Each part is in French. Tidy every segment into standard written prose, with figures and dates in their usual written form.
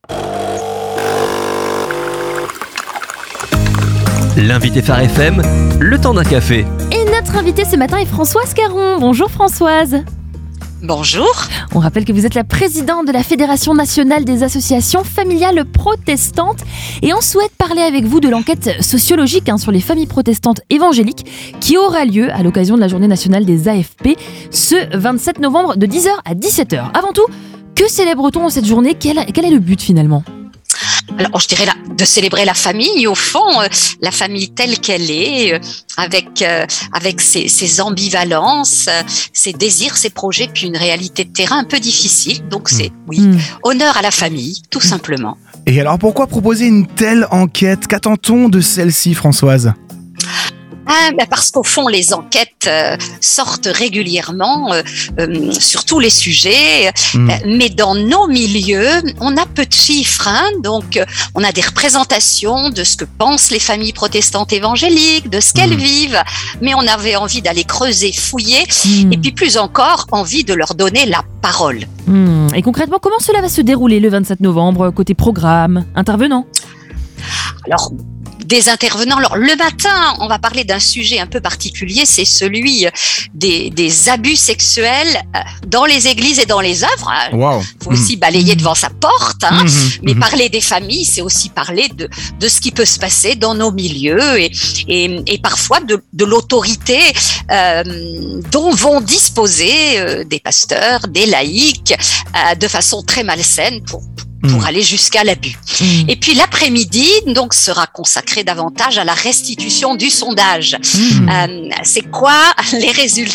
L'invité Phare FM, le temps d'un café. Et notre invitée ce matin est Françoise Caron. Bonjour Françoise. Bonjour. On rappelle que vous êtes la présidente de la Fédération nationale des associations familiales protestantes et on souhaite parler avec vous de l'enquête sociologique sur les familles protestantes évangéliques qui aura lieu à l'occasion de la journée nationale des AFP ce 27 novembre de 10h à 17h. Avant tout, que célèbre-t-on en cette journée ? Quel est le but finalement ? Alors, je dirais de célébrer la famille, au fond, la famille telle qu'elle est, avec ses ambivalences, ses désirs, ses projets, puis une réalité de terrain un peu difficile. Donc, c'est, honneur à la famille, tout simplement. Et alors, pourquoi proposer une telle enquête ? Qu'attend-on de celle-ci, Françoise ? Parce qu'au fond, les enquêtes sortent régulièrement sur tous les sujets, mais dans nos milieux, on a peu de chiffres, donc on a des représentations de ce que pensent les familles protestantes évangéliques, de ce qu'elles vivent, mais on avait envie d'aller creuser, fouiller, et puis plus encore, envie de leur donner la parole. Et concrètement, comment cela va se dérouler le 27 novembre, côté programme, intervenants ? Alors, des intervenants. Alors, le matin, on va parler d'un sujet un peu particulier, c'est celui des abus sexuels dans les églises et dans les œuvres. Wow. Faut aussi balayer devant sa porte, mais parler des familles, c'est aussi parler de ce qui peut se passer dans nos milieux et parfois de l'autorité dont vont disposer des pasteurs, des laïcs, de façon très malsaine pour aller jusqu'à l'abus. Et puis l'après-midi donc sera consacré davantage à la restitution du sondage. C'est quoi les résultats ?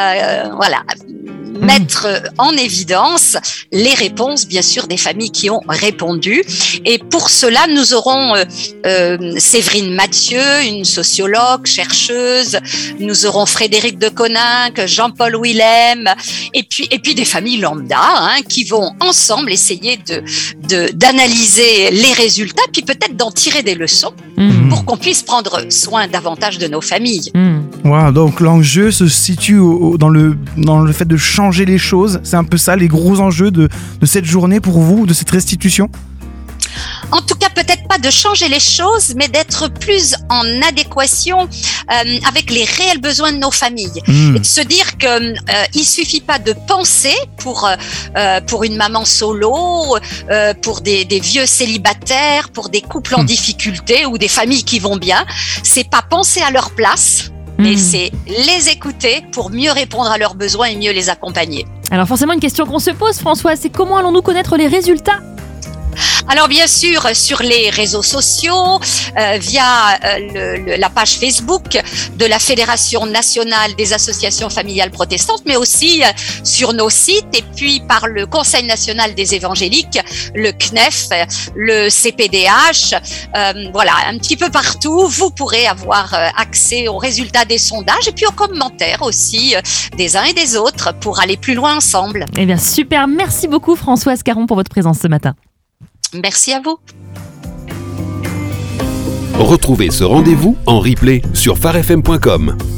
Mettre en évidence les réponses, bien sûr, des familles qui ont répondu. Et pour cela, nous aurons Séverine Mathieu, une sociologue, chercheuse. Nous aurons Frédéric de Coninck, Jean-Paul Willem, et puis des familles lambda qui vont ensemble essayer d'analyser les résultats, puis peut-être d'en tirer des leçons pour qu'on puisse prendre soin davantage de nos familles. Wow, donc l'enjeu se situe dans le fait de changer les choses. C'est un peu ça, les gros enjeux de cette journée pour vous, de cette restitution ? En tout cas, peut-être pas de changer les choses, mais d'être plus en adéquation avec les réels besoins de nos familles. Et de se dire que il suffit pas de penser pour une maman solo, pour des vieux célibataires, pour des couples en difficulté ou des familles qui vont bien. C'est pas penser à leur place, mais c'est les écouter pour mieux répondre à leurs besoins et mieux les accompagner. Alors forcément, une question qu'on se pose, Françoise, c'est comment allons-nous connaître les résultats ? Alors bien sûr, sur les réseaux sociaux, via la page Facebook de la Fédération nationale des associations familiales protestantes, mais aussi sur nos sites et puis par le Conseil national des évangéliques, le CNEF, le CPDH, un petit peu partout, vous pourrez avoir accès aux résultats des sondages et puis aux commentaires aussi des uns et des autres pour aller plus loin ensemble. Eh bien super, merci beaucoup Françoise Caron pour votre présence ce matin. Merci à vous. Retrouvez ce rendez-vous en replay sur pharefm.com.